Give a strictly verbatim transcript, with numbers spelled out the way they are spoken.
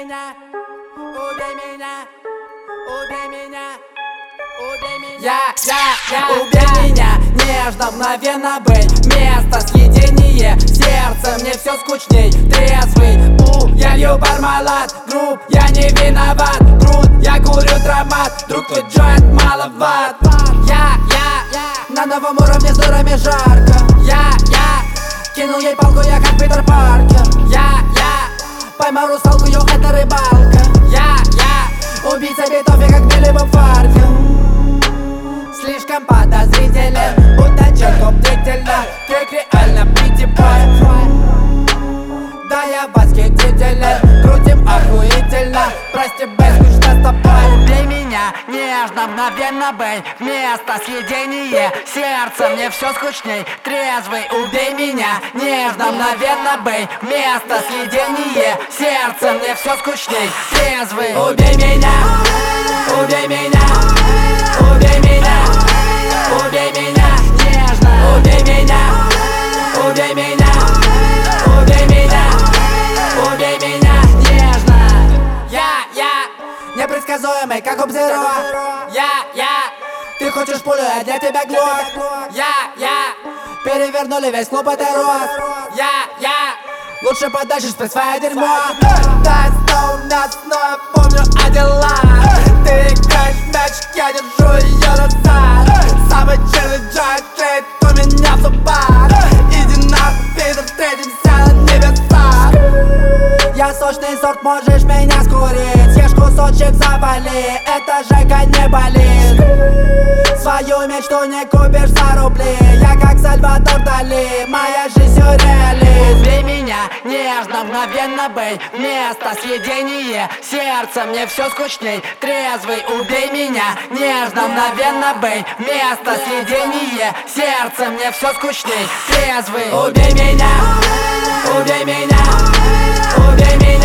меня, убей меня, убей меня, убей меня. Я, я, я, убей меня, нежно, мгновенно быть. Место съедения, сердце мне все скучней. Трезвый, у, я лью мармелад. Груб, я не виноват. Груд, я курю травмат. Друг, твой джойнт маловат. Я, я, я, на новом уровне с дурами жарко. Я, я, кинул ей палку, я как Питер Паркер. Я, я, поймал русалку, ё, это рыбалка. Я, я, убийца битов, я как Билли в фарке. Слишком подозрителен, будто четко бдительно. Трек реально притипай. Да, я восхитителен, крутим охуительно. Прости, бэй, скучно с тобой. Убей меня, нежно, мгновенно, бэй. Вместо съедения, сердце мне все скучней. Трезвый, убей меня, нежно, мгновенно, бэй. Вместо съедения, сердце мне все скучней. Трезвый, убей меня, убей меня, убей меня, убей меня, нежно, убей меня, убей меня, убей меня, убей меня, нежно. Я, я, непредсказуемый, как Об-Зеро. Я, я, ты хочешь пулю, я для тебя глок. Я, я, перевернули весь клуб, это рост. Я, я, лучше подальше спрятать свое дерьмо. Да, снова нас, но я помню о делах. Ты играешь в мяч, я держу ее назад. Самый челленджер трейд у меня в зубах. Иди нахуй, Питер, встретимся на небесах. Я сочный сорт, можешь меня скурить. Съешь кусочек, завали, это Жека не болит. Свою мечту не купишь за рубли. Я как Сальвадор Дали, моя жизнь сюрреалист. Убей меня, нежно, мгновенно, бэй. Вместо съедения, сердце мне все скучней. Трезвый, убей меня, нежно, мгновенно, бэй. Вместо съедения, сердце мне все скучней. Трезвый, убей меня, убей меня, убей меня.